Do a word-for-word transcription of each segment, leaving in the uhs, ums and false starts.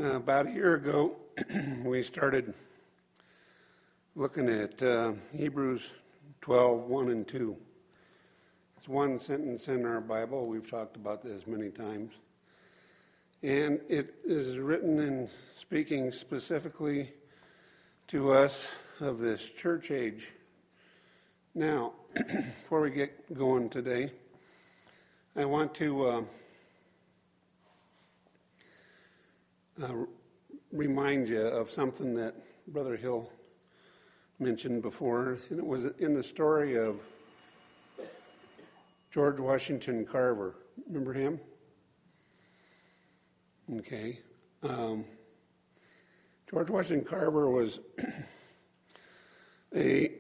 Uh, about a year ago, we started looking at uh, Hebrews twelve, one and two. It's one sentence in our Bible. We've talked about this many times. And it is written in speaking specifically to us of this church age. Now, before we get going today, I want to uh, uh, remind you of something that Brother Hill mentioned before, and it was in the story of George Washington Carver. Remember him? Okay. Um, George Washington Carver was a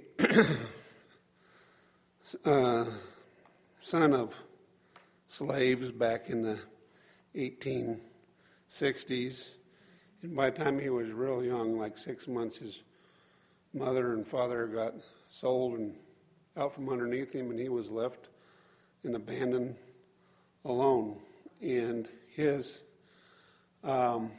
uh, son of slaves back in the eighteen sixties. And by the time he was real young, like six months, his mother and father got sold and out from underneath him, and he was left and abandoned alone. And his, um,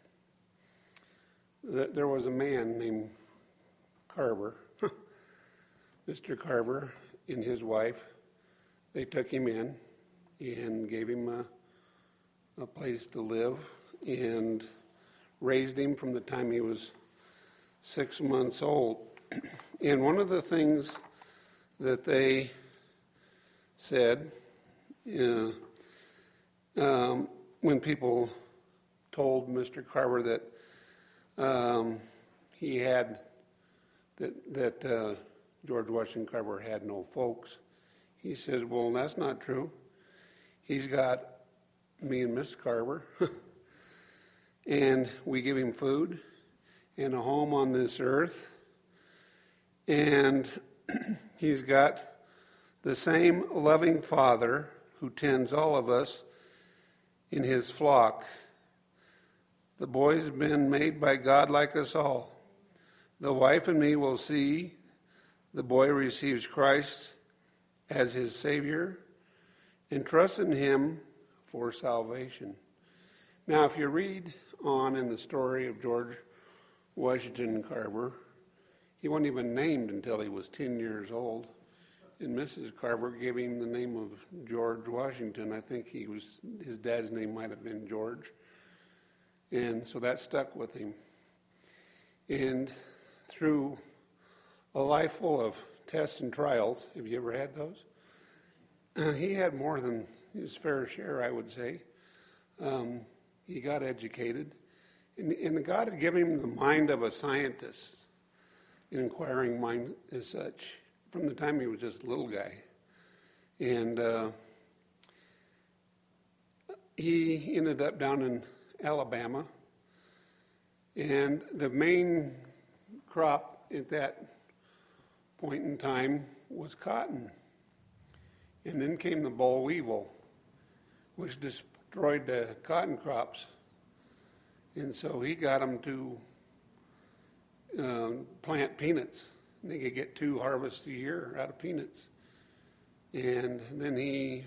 th- there was a man named Carver, Mister Carver, and his wife. They took him in and gave him a, a place to live and raised him from the time he was six months old. And one of the things that they said, uh, um, when people told Mister Carver that um, he had, that, that uh, George Washington Carver had no folks, he says, well, that's not true. He's got me and Miss Carver, and we give him food and a home on this earth, and he's got the same loving Father who tends all of us in his flock. The boy's been made by God like us all. The wife and me will see the boy receives Christ as his Savior and trusts in him for salvation. Now, if you read on in the story of George Washington Carver, he wasn't even named until he was ten years old. And Missus Carver gave him the name of George Washington. I think he was his dad's name might have been George. And so that stuck with him. And through a life full of tests and trials, have you ever had those? Uh, he had more than his fair share, I would say. Um, he got educated. And, and God had given him the mind of a scientist, an inquiring mind as such, from the time he was just a little guy. And uh, he ended up down in Alabama. And the main crop at that point in time was cotton. And then came the boll weevil, which destroyed the cotton crops. And so he got them to uh, plant peanuts. They could get two harvests a year out of peanuts. And then he,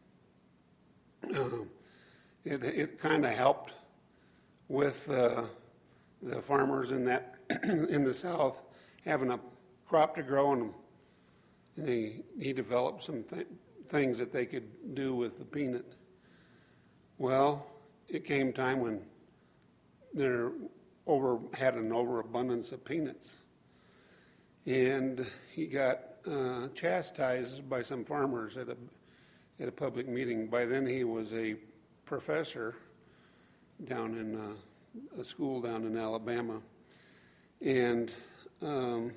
uh, it, it kind of helped with uh, the farmers in that in the South having a crop to grow, and, and he, he developed some th- things that they could do with the peanut. Well, it came time when there over had an overabundance of peanuts. And he got uh, chastised by some farmers at a at a public meeting. By then he was a professor down in uh, a school down in Alabama. And um,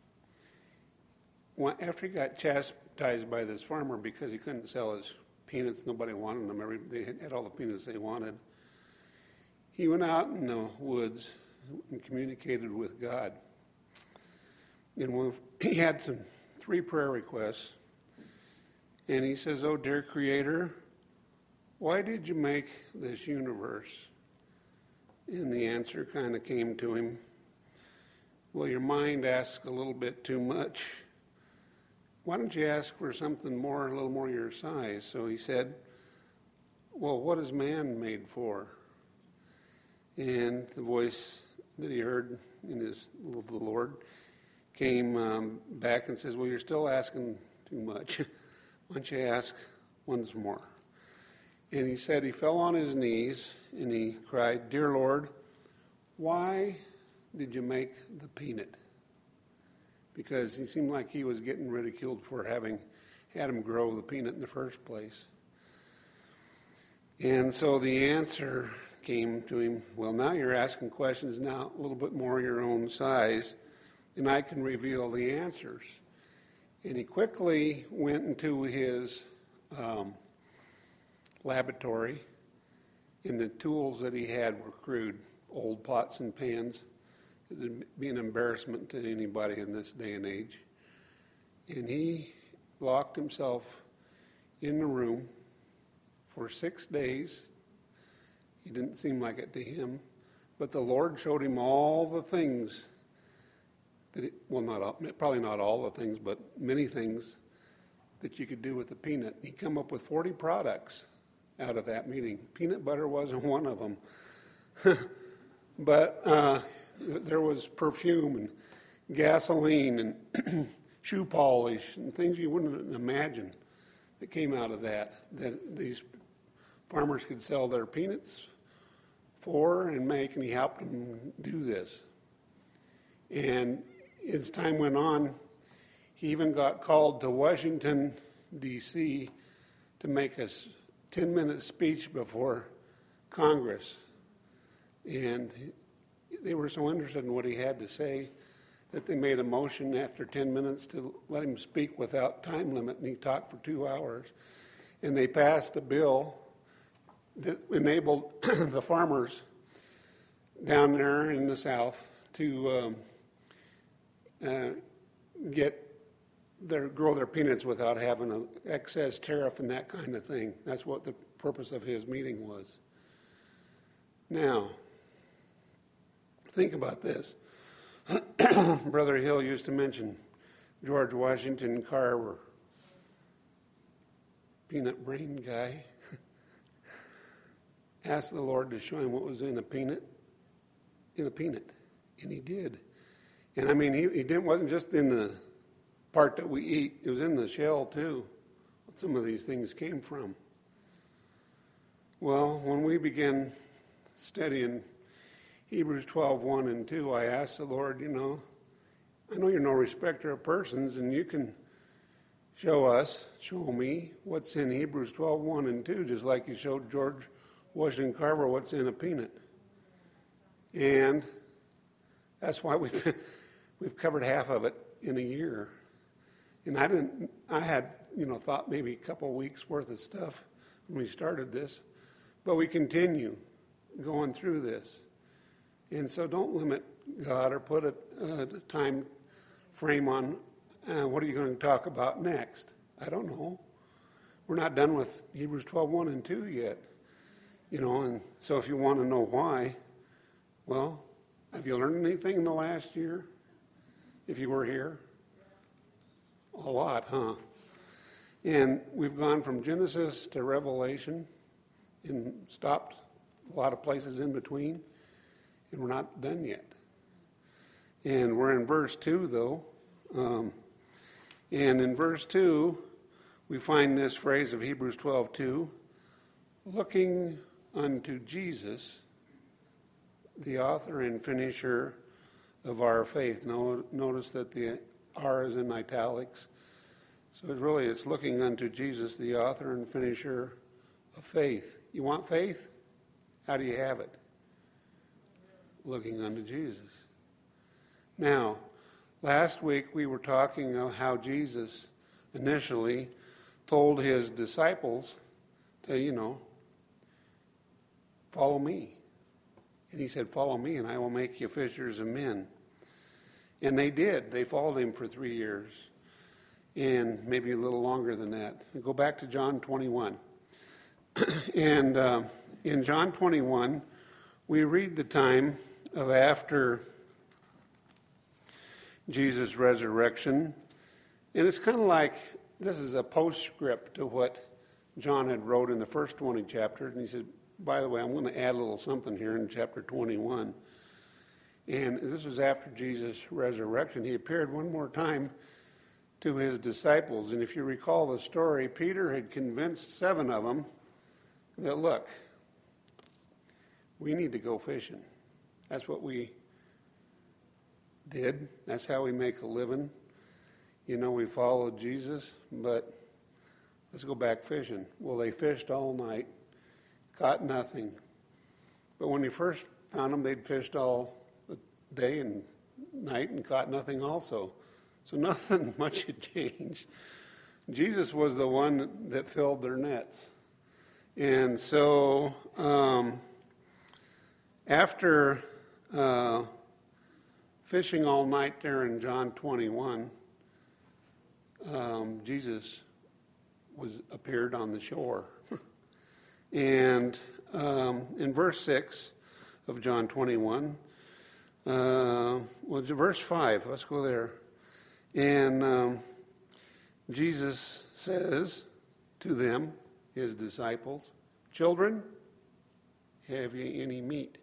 after he got chastised by this farmer because he couldn't sell his peanuts, nobody wanted them. Every, they had all the peanuts they wanted. He went out in the woods and communicated with God. And when he had some three prayer requests, and he says, "Oh, dear Creator, why did you make this universe?" And the answer kind of came to him, "Well, your mind asks a little bit too much. Why don't you ask for something more, a little more your size?" So he said, "Well, what is man made for?" And the voice that he heard in his the Lord came um, back and says, well, you're still asking too much. Why don't you ask once more? And he said he fell on his knees and he cried, Dear Lord, why did you make the peanut? Because he seemed like he was getting ridiculed for having had him grow the peanut in the first place. And so the answer came to him, well, now you're asking questions now a little bit more your own size, and I can reveal the answers. And he quickly went into his um, laboratory, and the tools that he had were crude, old pots and pans. It would be an embarrassment to anybody in this day and age. And he locked himself in the room for six days. He didn't seem like it to him, but the Lord showed him all the things that, it, well, not all, probably not all the things, but many things that you could do with the peanut. He come up with forty products out of that meeting. Peanut butter wasn't one of them. But uh, there was perfume and gasoline and shoe polish and things you wouldn't imagine that came out of that, that these farmers could sell their peanuts for and make, and he helped them do this. And as time went on, he even got called to Washington, D C to make a ten-minute speech before Congress. And they were so interested in what he had to say that they made a motion after ten minutes to let him speak without time limit, and he talked for two hours. And they passed a bill that enabled the farmers down there in the South to um, uh, get their grow their peanuts without having an excess tariff and that kind of thing. That's what the purpose of his meeting was. Now, think about this. Brother Hill used to mention George Washington Carver, peanut brain guy. Asked the Lord to show him what was in a peanut, in a peanut, and he did. And I mean, he, he didn't wasn't just in the part that we eat; it was in the shell too. What some of these things came from. Well, when we began studying Hebrews twelve, one and two, I asked the Lord, you know, I know you're no respecter of persons, and you can show us, show me what's in Hebrews twelve, one and two, just like you showed George Washington Carver what's in a peanut. And that's why we've we've covered half of it in a year. And I didn't I had, you know, thought maybe a couple of weeks worth of stuff when we started this. But we continue going through this. And so don't limit God or put a, a time frame on uh, what are you going to talk about next. I don't know. We're not done with Hebrews twelve, one and two yet. You know, and so if you want to know why, well, have you learned anything in the last year? If you were here? A lot, huh? And we've gone from Genesis to Revelation and stopped a lot of places in between, and we're not done yet. And we're in verse two, though. Um, and in verse two, we find this phrase of Hebrews twelve two, looking unto Jesus, the author and finisher of our faith. Now, notice that the R is in italics. So it really it's looking unto Jesus, the author and finisher of faith. You want faith? How do you have it? Looking unto Jesus. Now, last week we were talking of how Jesus initially told his disciples to, you know, follow me. And he said, follow me and I will make you fishers of men. And they did. They followed him for three years. And maybe a little longer than that. Go back to John twenty-one. And uh, in John twenty-one, we read the time of after Jesus' resurrection. And it's kind of like, this is a postscript to what John had wrote in the first twenty chapters. And he said, by the way, I'm going to add a little something here in chapter twenty-one. And this was after Jesus' resurrection. He appeared one more time to his disciples. And if you recall the story, Peter had convinced seven of them that, look, we need to go fishing. That's what we did. That's how we make a living. You know, we followed Jesus, but let's go back fishing. Well, they fished all night, caught nothing. But when he first found them, they'd fished all the day and night and caught nothing also. So nothing much had changed. Jesus was the one that filled their nets. And so um, after uh, fishing all night there in John twenty-one, um, Jesus was appeared on the shore. And um, in verse six of John twenty-one, uh, well, it's verse five, let's go there. And um, Jesus says to them, his disciples, "Children, have ye any meat?"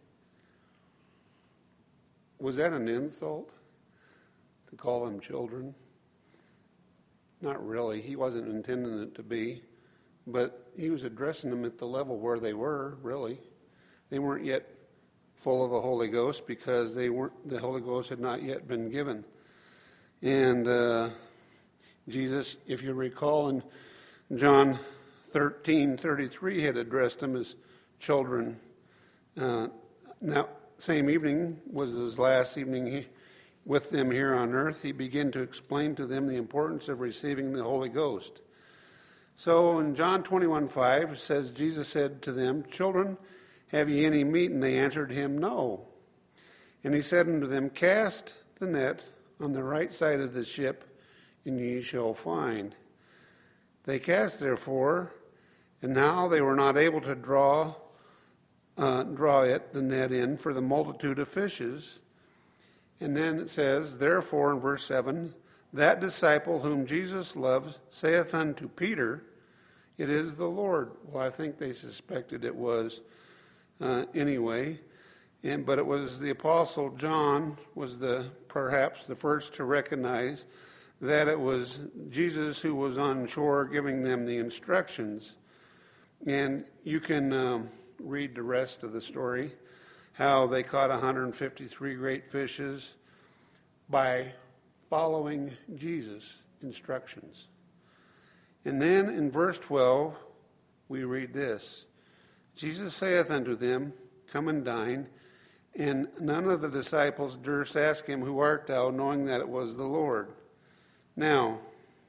Was that an insult to call them children? Not really. He wasn't intending it to be. But he was addressing them at the level where they were, really. They weren't yet full of the Holy Ghost because they weren't. The Holy Ghost had not yet been given. And uh, Jesus, if you recall, in John thirteen thirty-three, had addressed them as children. Uh, now, same evening was his last evening he, with them here on earth. He began to explain to them the importance of receiving the Holy Ghost. So in John twenty-one five, it says, Jesus said to them, "Children, have ye any meat?" And they answered him, "No." And he said unto them, "Cast the net on the right side of the ship, and ye shall find." They cast therefore, and now they were not able to draw uh, draw it, the net in, for the multitude of fishes. And then it says, therefore, in verse seven, that disciple whom Jesus loved saith unto Peter, "It is the Lord." Well, I think they suspected it was uh, anyway. And, but it was the Apostle John was the perhaps the first to recognize that it was Jesus who was on shore giving them the instructions. And you can um, read the rest of the story, how they caught one hundred fifty-three great fishes by following Jesus' instructions. And then in verse twelve, we read this. Jesus saith unto them, "Come and dine." And none of the disciples durst ask him, "Who art thou?" knowing that it was the Lord. Now,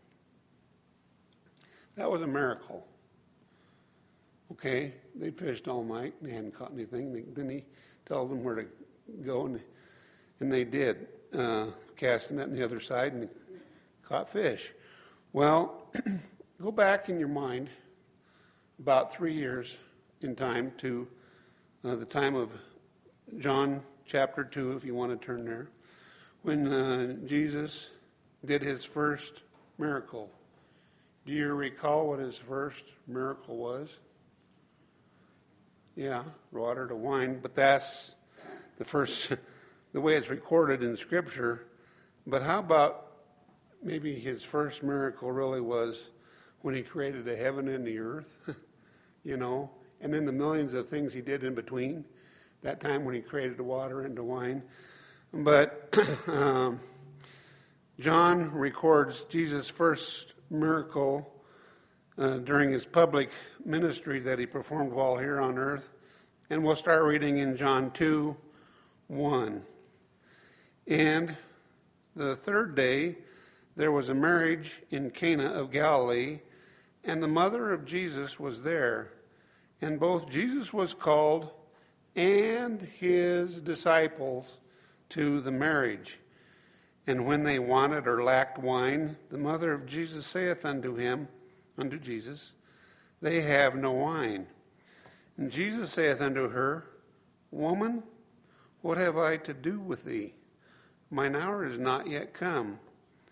that was a miracle. Okay, they fished all night and they hadn't caught anything. Then he tells them where to go, and, and they did. Uh, cast the net on the other side and caught fish. Well, go back in your mind about three years in time to uh, the time of John chapter two, if you want to turn there, when uh, Jesus did his first miracle. Do you recall what his first miracle was? Yeah, water to wine, but that's the first, the way it's recorded in Scripture. But how about maybe his first miracle really was when he created the heaven and the earth, you know, and then the millions of things he did in between, that time when he created the water into wine. But um, John records Jesus' first miracle uh, during his public ministry that he performed while here on earth. And we'll start reading in John two one. And the third day there was a marriage in Cana of Galilee, and the mother of Jesus was there. And both Jesus was called and his disciples to the marriage. And when they wanted or lacked wine, the mother of Jesus saith unto him, unto Jesus, "They have no wine." And Jesus saith unto her, "Woman, what have I to do with thee? Mine hour is not yet come."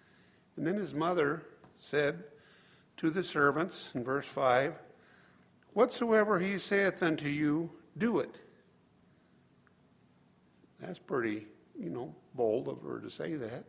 And then his mother said to the servants, in verse five, Whatsoever he saith unto you, do it. That's pretty, you know, bold of her to say that.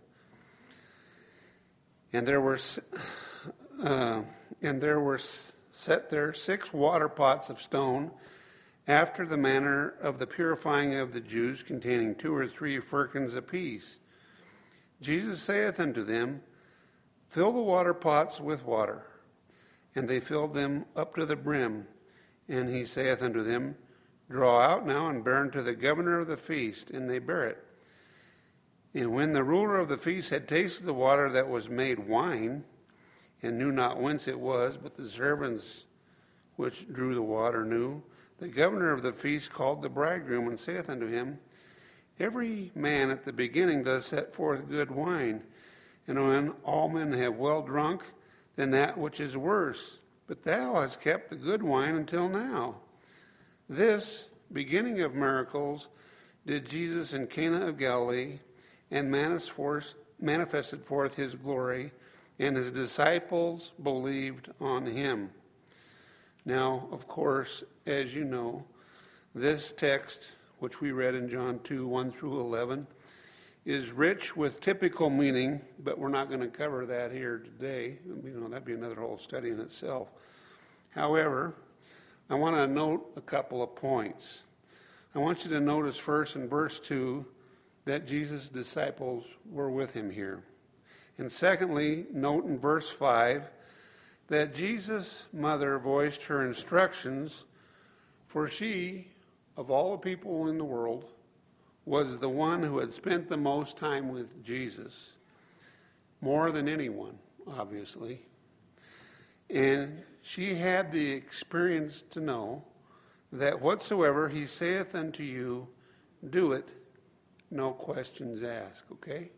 And there were, uh, and there were set there six water pots of stone, after the manner of the purifying of the Jews, containing two or three firkins apiece. Jesus saith unto them, fill the water pots with water. And they filled them up to the brim. And he saith unto them, draw out now and bear unto the governor of the feast. And they bear it. And when the ruler of the feast had tasted the water that was made wine, and knew not whence it was, but the servants which drew the water knew, the governor of the feast called the bridegroom, and saith unto him, every man at the beginning does set forth good wine, and when all men have well drunk, then that which is worse. But thou hast kept the good wine until now. This beginning of miracles did Jesus in Cana of Galilee, and manifested forth his glory, and his disciples believed on him. Now, of course, as you know, this text, which we read in John two, one through eleven, is rich with typical meaning, but we're not going to cover that here today. You know, that'd be another whole study in itself. However, I want to note a couple of points. I want you to notice first in verse two that Jesus' disciples were with him here. And secondly, note in verse five that Jesus' mother voiced her instructions, for she, of all the people in the world, was the one who had spent the most time with Jesus, more than anyone, obviously. And she had the experience to know that whatsoever he saith unto you, do it, no questions asked, okay?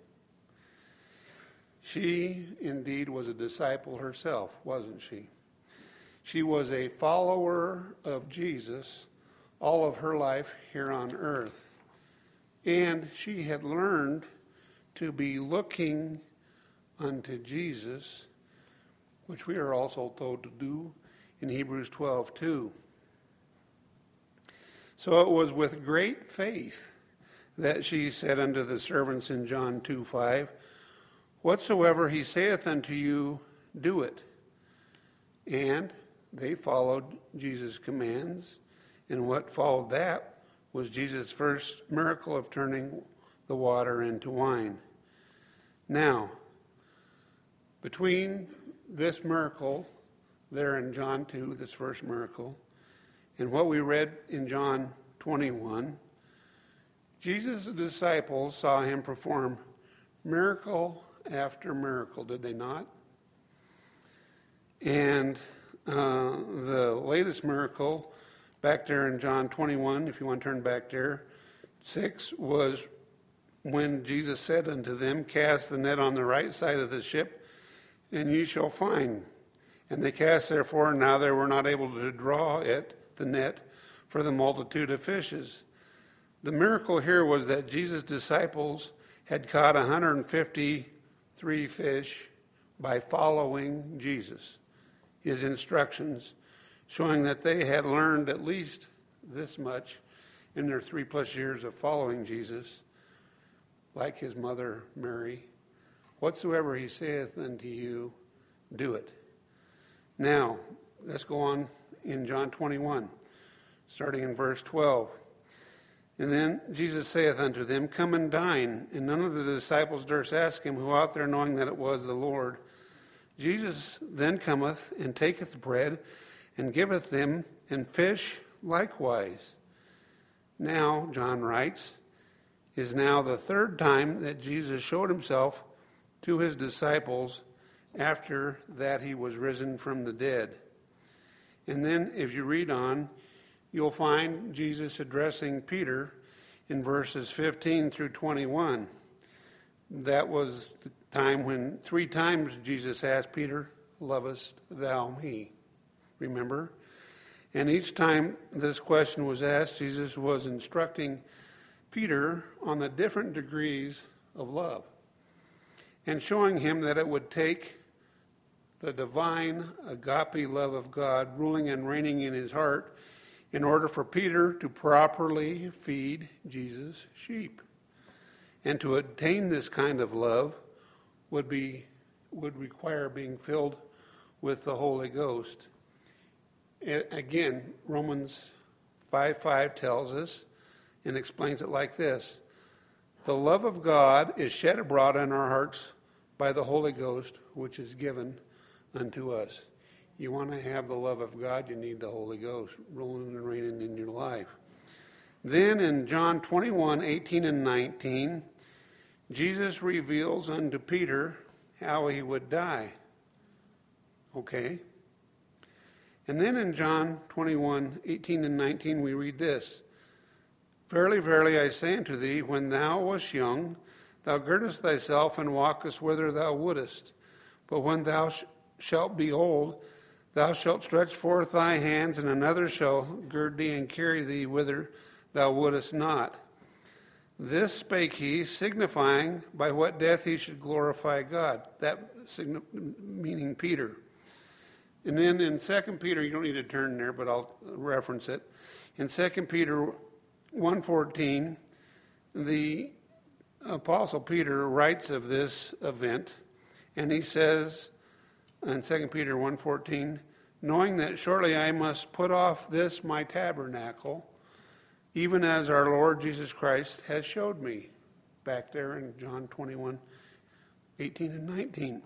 She indeed was a disciple herself, wasn't she? She was a follower of Jesus all of her life here on earth. And she had learned to be looking unto Jesus, which we are also told to do in Hebrews twelve two. So it was with great faith that she said unto the servants in John two five, whatsoever he saith unto you, do it. And they followed Jesus' commands. And what followed that was Jesus' first miracle of turning the water into wine. Now, between this miracle there in John two, this first miracle, and what we read in John twenty-one, Jesus' disciples saw him perform miracle after miracle, did they not? And uh, the latest miracle, back there in John twenty-one, if you want to turn back there, six, was when Jesus said unto them, cast the net on the right side of the ship, and ye shall find. And they cast therefore, and now they were not able to draw it, the net, for the multitude of fishes. The miracle here was that Jesus' disciples had caught one hundred fifty-three fish by following Jesus, his instructions, showing that they had learned at least this much in their three plus years of following Jesus, like his mother Mary. Whatsoever he saith unto you, do it. Now, let's go on in John twenty-one, starting in verse twelve. And then Jesus saith unto them, come and dine. And none of the disciples durst ask him, who out there, knowing that it was the Lord. Jesus then cometh and taketh bread and giveth them, and fish likewise. Now, John writes, is now the third time that Jesus showed himself to his disciples after that he was risen from the dead. And then, if you read on, you'll find Jesus addressing Peter in verses fifteen through twenty-one. That was the time when three times Jesus asked Peter, lovest thou me? Remember? And each time this question was asked, Jesus was instructing Peter on the different degrees of love and showing him that it would take the divine agape love of God ruling and reigning in his heart in order for Peter to properly feed Jesus' sheep. And to attain this kind of love would be would require being filled with the Holy Ghost. Again, Romans five five tells us and explains it like this: the love of God is shed abroad in our hearts by the Holy Ghost, which is given unto us. You want to have the love of God, you need the Holy Ghost ruling and reigning in your life. Then in John twenty-one, eighteen and nineteen, Jesus reveals unto Peter how he would die. Okay? And then in John twenty-one, eighteen and nineteen, we read this: Verily, verily, I say unto thee, when thou wast young, thou girdest thyself and walkest whither thou wouldest. But when thou sh- shalt be old, thou shalt stretch forth thy hands, and another shall gird thee and carry thee whither thou wouldest not. This spake he, signifying by what death he should glorify God. That sign- meaning Peter. And then in Second Peter, you don't need to turn there, but I'll reference it. In Second Peter one fourteen, the Apostle Peter writes of this event, and he says in Second Peter one fourteen, knowing that shortly I must put off this my tabernacle, even as our Lord Jesus Christ has showed me, back there in John twenty-one, eighteen and nineteen.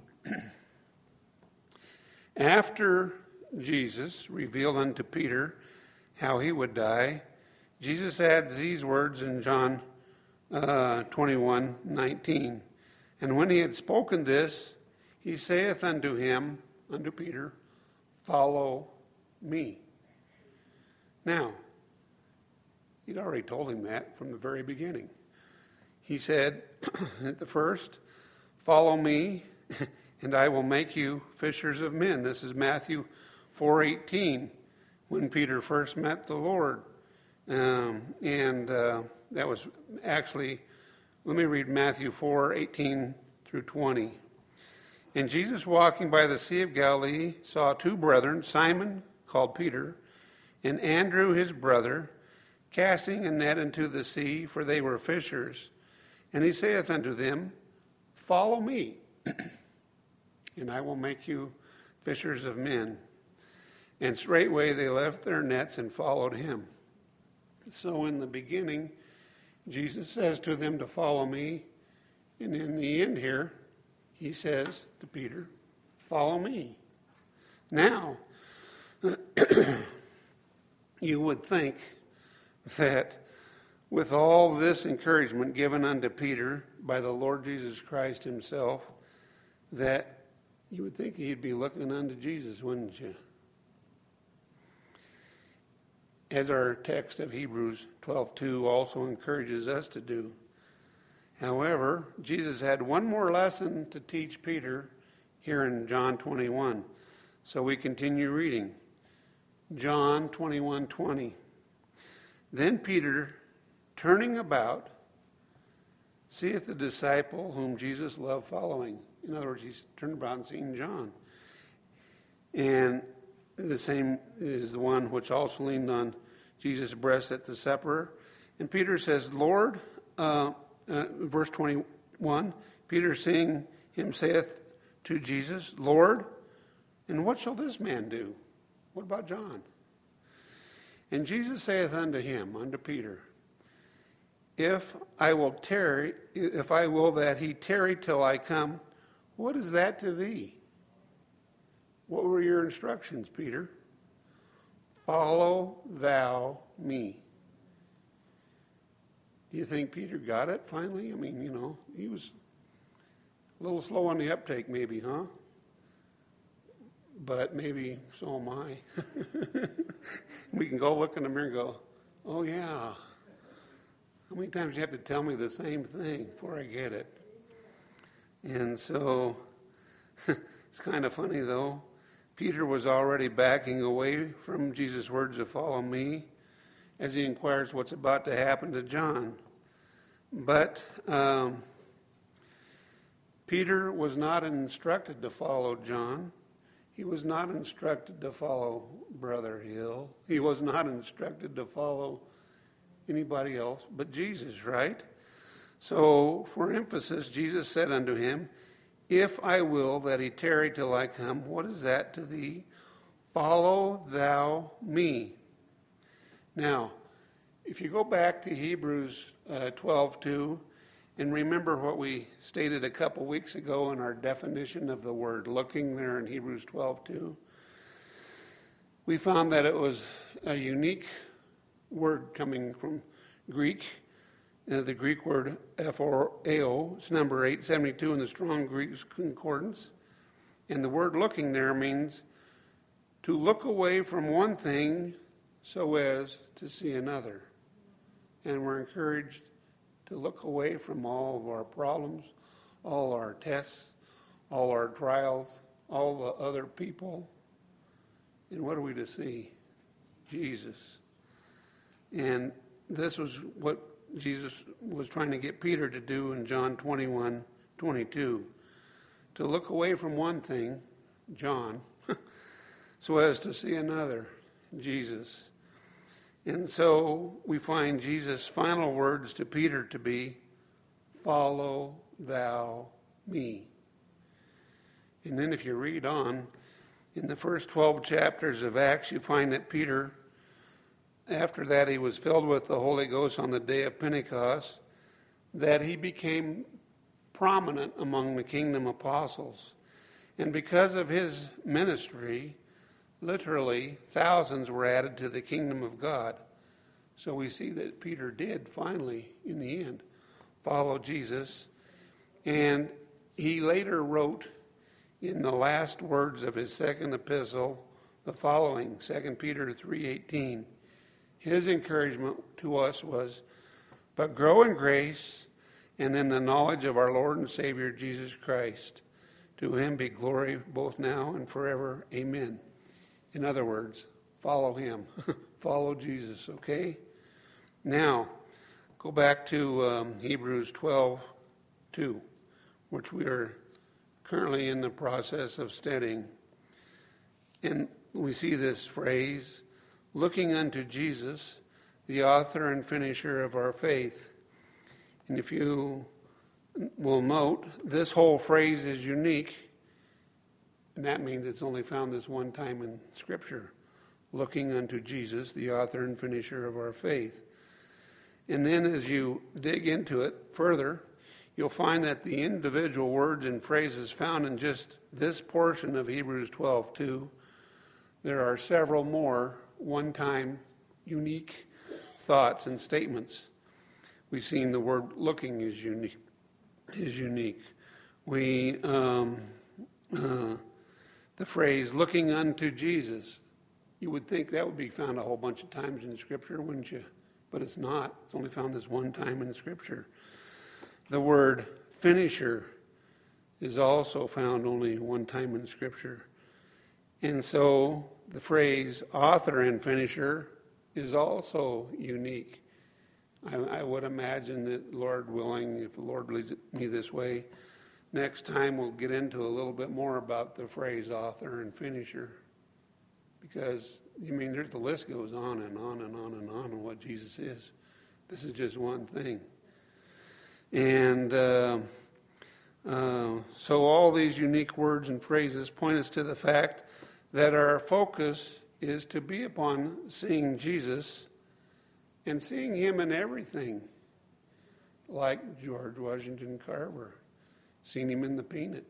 After Jesus revealed unto Peter how he would die, Jesus adds these words in John uh, twenty-one, nineteen. And when he had spoken this, he saith unto him, unto Peter, follow me. Now, he'd already told him that from the very beginning. He said at the first, follow me, and I will make you fishers of men. This is Matthew four eighteen, when Peter first met the Lord. Um, and uh, that was actually, let me read Matthew four eighteen through twenty. And Jesus, walking by the Sea of Galilee, saw two brethren, Simon, called Peter, and Andrew his brother, casting a net into the sea, for they were fishers. And he saith unto them, follow me, and I will make you fishers of men. And straightway they left their nets and followed him. So in the beginning, Jesus says to them to follow me. And in the end here, he says to Peter, follow me. Now, you would think that with all this encouragement given unto Peter by the Lord Jesus Christ himself, that you would think he'd be looking unto Jesus, wouldn't you? As our text of Hebrews twelve two also encourages us to do. However, Jesus had one more lesson to teach Peter here in John twenty-one. So we continue reading. John twenty-one twenty. Then Peter, turning about, seeth the disciple whom Jesus loved following. In other words, he's turned about and seen John. And the same is the one which also leaned on Jesus' breast at the supper. And Peter says, Lord, uh, uh, verse twenty-one, Peter seeing him saith to Jesus, Lord, and what shall this man do? What about John? And Jesus saith unto him, unto Peter, If I will tarry, if I will that he tarry till I come, what is that to thee? What were your instructions, Peter? Follow thou me. Do you think Peter got it finally? I mean, you know, he was a little slow on the uptake maybe, huh? But maybe so am I. We can go look in the mirror and go, oh yeah. How many times do you have to tell me the same thing before I get it? And so, it's kind of funny though. Peter was already backing away from Jesus' words of follow me as he inquires what's about to happen to John. But um, Peter was not instructed to follow John. He was not instructed to follow Brother Hill. He was not instructed to follow anybody else but Jesus, right? So, for emphasis, Jesus said unto him, If I will that he tarry till I come, what is that to thee? Follow thou me. Now, if you go back to Hebrews uh, twelve two, and remember what we stated a couple weeks ago in our definition of the word looking there in Hebrews twelve two, we found that it was a unique word coming from Greek. Uh, the Greek word phoreo, it's number eight seventy-two in the Strong Greek Concordance. And the word looking there means to look away from one thing so as to see another. And we're encouraged to look away from all of our problems, all our tests, all our trials, all the other people. And what are we to see? Jesus. And this was what Jesus was trying to get Peter to do in John twenty-one twenty-two. To look away from one thing, John, so as to see another, Jesus. And so we find Jesus' final words to Peter to be, Follow thou me. And then if you read on, in the first twelve chapters of Acts, you find that Peter, after that he was filled with the Holy Ghost on the day of Pentecost, that he became prominent among the kingdom apostles. And because of his ministry, literally, thousands were added to the kingdom of God. So we see that Peter did finally, in the end, follow Jesus. And he later wrote in the last words of his second epistle the following, Second Peter three eighteen. His encouragement to us was, But grow in grace and in the knowledge of our Lord and Savior Jesus Christ. To him be glory both now and forever. Amen. In other words, follow him. Follow Jesus, okay? Now, go back to um, Hebrews twelve two, which we are currently in the process of studying. And we see this phrase, looking unto Jesus, the author and finisher of our faith. And if you will note, this whole phrase is unique, and that means it's only found this one time in Scripture. Looking unto Jesus, the author and finisher of our faith. And then as you dig into it further, you'll find that the individual words and phrases found in just this portion of Hebrews twelve two, there are several more one-time unique thoughts and statements. We've seen the word looking is unique. Is unique. We um, uh, the phrase looking unto Jesus. You would think that would be found a whole bunch of times in Scripture, wouldn't you? But it's not. It's only found this one time in Scripture. The word finisher is also found only one time in Scripture. And so the phrase author and finisher is also unique. I, I would imagine that, Lord willing, if the Lord leads me this way, next time we'll get into a little bit more about the phrase author and finisher. Because, I mean, there's, the list goes on and on and on and on on what Jesus is. This is just one thing. And uh, uh, so all these unique words and phrases point us to the fact that our focus is to be upon seeing Jesus and seeing him in everything. Like George Washington Carver, seen him in the peanut.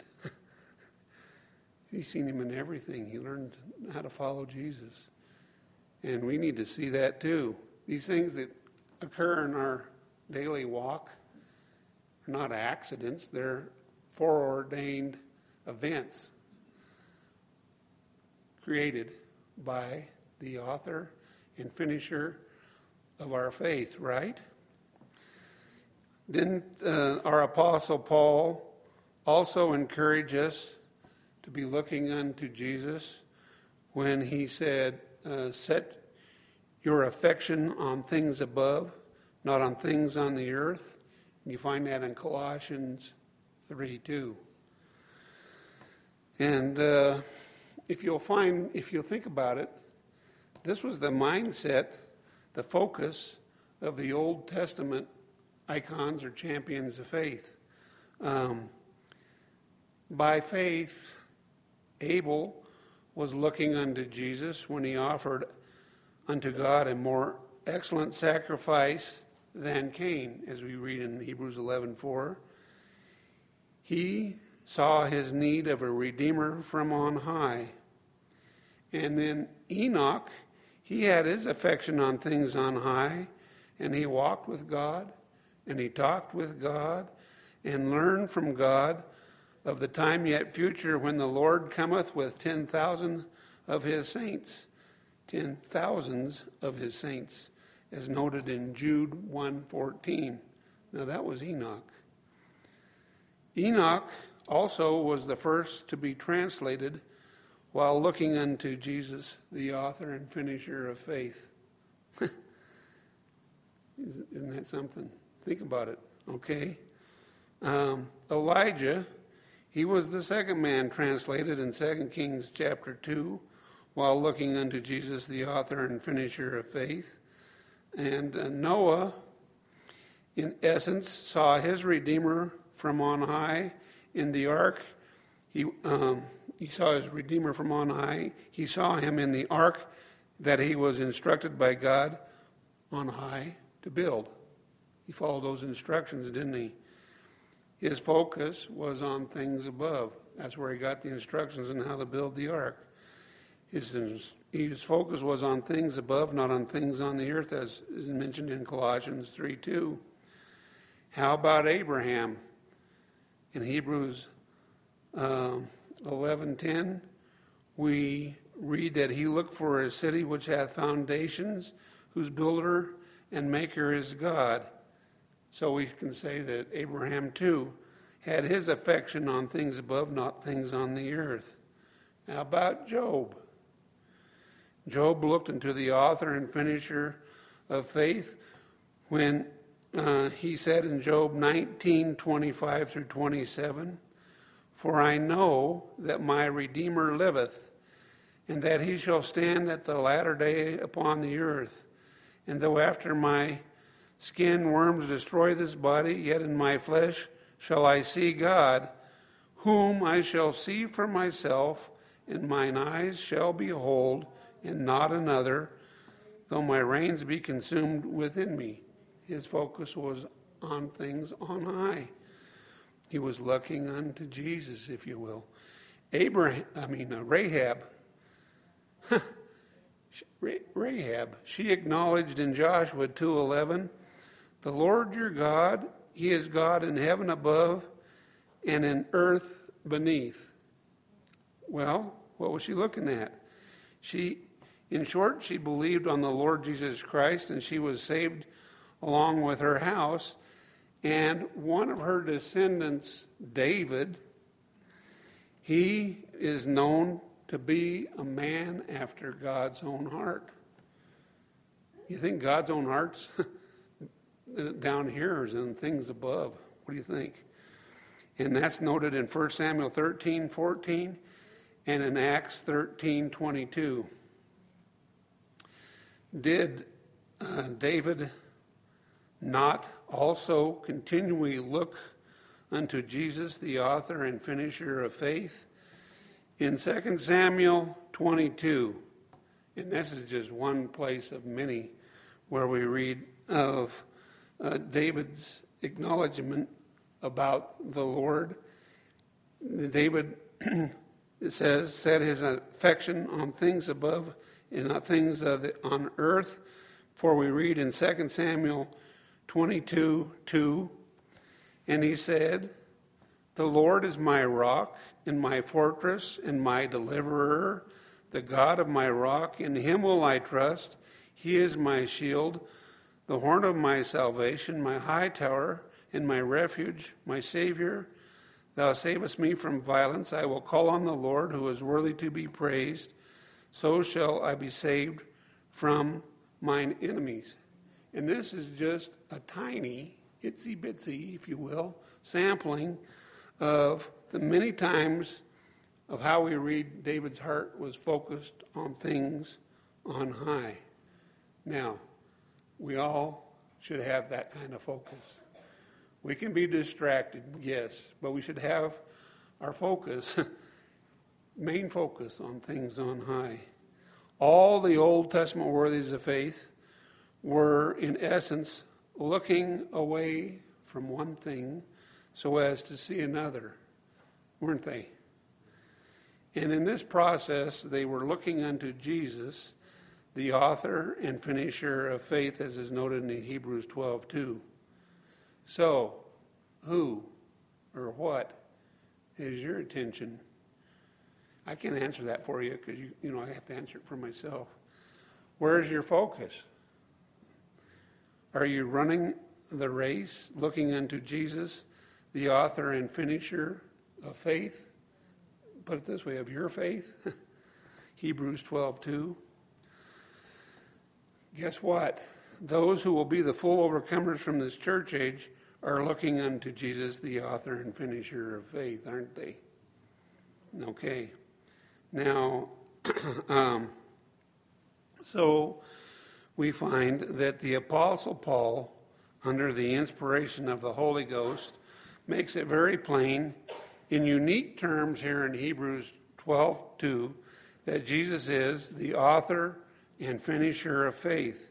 He's seen him in everything. He learned how to follow Jesus. And we need to see that too. These things that occur in our daily walk are not accidents. They're foreordained events created by the author and finisher of our faith, right? Didn't uh, our Apostle Paul also encourage us to be looking unto Jesus when he said, uh, set your affection on things above, not on things on the earth? And you find that in Colossians three two. And uh, if you'll find, if you'll think about it, this was the mindset, the focus of the Old Testament icons or champions of faith. Um, by faith, Abel was looking unto Jesus when he offered unto God a more excellent sacrifice than Cain, as we read in Hebrews eleven four. He saw his need of a redeemer from on high. And then Enoch, he had his affection on things on high, and he walked with God, and he talked with God, and learned from God of the time yet future when the Lord cometh with ten thousand of his saints, ten thousands of his saints, as noted in Jude one fourteen. Now that was Enoch. Enoch also was the first to be translated while looking unto Jesus, the author and finisher of faith. Isn't that something? Think about it, okay? Um, Elijah, he was the second man translated in Second Kings chapter two while looking unto Jesus, the author and finisher of faith. And uh, Noah, in essence, saw his Redeemer from on high in the ark. He, um, he saw his Redeemer from on high. He saw him in the ark that he was instructed by God on high to build. He followed those instructions, didn't he? His focus was on things above. That's where he got the instructions on how to build the ark. His, his focus was on things above, not on things on the earth, as is mentioned in Colossians three two. How about Abraham? In Hebrews um, eleven ten, we read that he looked for a city which hath foundations, whose builder and maker is God. So we can say that Abraham, too, had his affection on things above, not things on the earth. How about Job? Job looked into the author and finisher of faith when uh, he said in Job nineteen twenty-five through twenty-seven, "For I know that my Redeemer liveth, and that he shall stand at the latter day upon the earth. And though after my skin worms destroy this body, yet in my flesh shall I see God, whom I shall see for myself, and mine eyes shall behold, and not another, though my reins be consumed within me." His focus was on things on high. He was looking unto Jesus, if you will. Abraham, I mean uh, Rahab, Rahab, she acknowledged in Joshua two eleven, "The Lord your God, he is God in heaven above and in earth beneath." Well, what was she looking at? She, in short, she believed on the Lord Jesus Christ, and she was saved along with her house. And one of her descendants, David, he is known to be a man after God's own heart. You think God's own heart's down here or is in things above? What do you think? And that's noted in First Samuel thirteen fourteen and in Acts thirteen twenty-two. Did uh, David not also continually look unto Jesus, the author and finisher of faith? In Second Samuel twenty-two, and this is just one place of many where we read of uh, David's acknowledgement about the Lord. David, it says, set his affection on things above and not things uh, on earth. For we read in Second Samuel twenty-two two, and he said, "The Lord is my rock and my fortress and my deliverer, the God of my rock, in him will I trust. He is my shield, the horn of my salvation, my high tower and my refuge, my Savior. Thou savest me from violence. I will call on the Lord, who is worthy to be praised. So shall I be saved from mine enemies." And this is just a tiny, itsy-bitsy, if you will, sampling of the many times of how we read, David's heart was focused on things on high. Now, we all should have that kind of focus. We can be distracted, yes, but we should have our focus, main focus on things on high. All the Old Testament worthies of faith were, in essence, looking away from one thing so as to see another, weren't they? And in this process, they were looking unto Jesus, the author and finisher of faith, as is noted in Hebrews twelve two. So, who or what is your attention? I can't answer that for you because you, you know I have to answer it for myself. Where is your focus? Are you running the race, looking unto Jesus, the author and finisher of faith? Put it this way, of your faith? Hebrews twelve two. Guess what? Those who will be the full overcomers from this church age are looking unto Jesus, the author and finisher of faith, aren't they? Okay. Now, um, so we find that the Apostle Paul, under the inspiration of the Holy Ghost, makes it very plain in unique terms here in Hebrews twelve two that Jesus is the author and finisher of faith.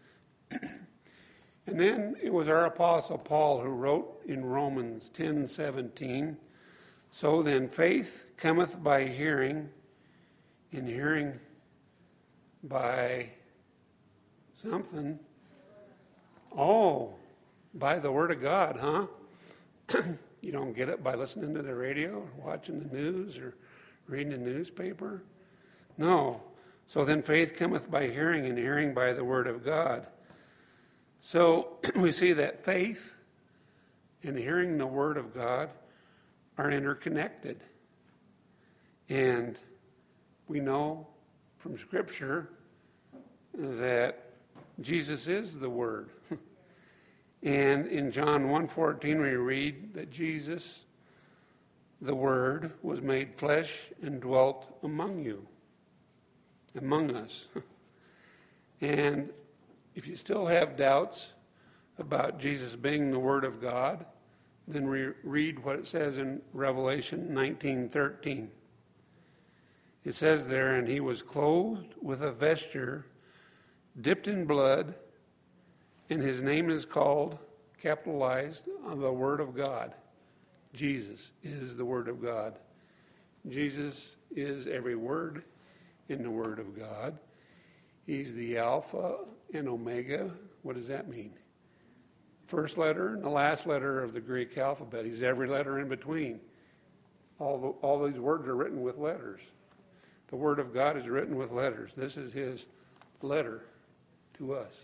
And then it was our Apostle Paul who wrote in Romans ten seventeen, so then faith cometh by hearing, and hearing by something. Oh, by the Word of God, huh? You don't get it by listening to the radio or watching the news or reading the newspaper? No. So then faith cometh by hearing, and hearing by the Word of God. So we see that faith and hearing the Word of God are interconnected. And we know from Scripture that Jesus is the Word. And in John one fourteen we read that Jesus, the Word, was made flesh and dwelt among you, among us. And if you still have doubts about Jesus being the Word of God, then re- read what it says in Revelation nineteen thirteen. It says there, and he was clothed with a vesture dipped in blood, and his name is called, capitalized, the Word of God. Jesus is the Word of God. Jesus is every word in the Word of God. He's the Alpha and Omega. What does that mean? First letter and the last letter of the Greek alphabet. He's every letter in between. All, the, all these words are written with letters. The Word of God is written with letters. This is his letter to us.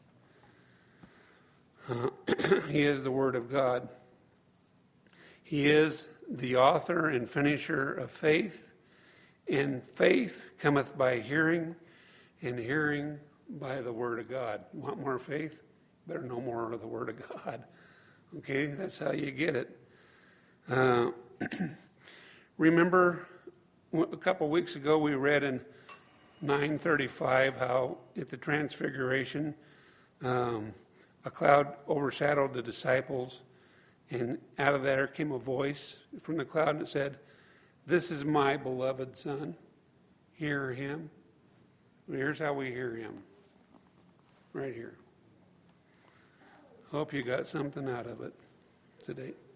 Uh, he is the Word of God. He is the author and finisher of faith, and faith cometh by hearing, and hearing by the Word of God. You want more faith? Better know more of the Word of God. Okay, that's how you get it. Uh, remember, a couple weeks ago we read in nine thirty-five how at the Transfiguration um, a cloud overshadowed the disciples, and out of there came a voice from the cloud, and it said, "This is my beloved Son. Hear him." Here's how we hear him. Right here. Hope you got something out of it today.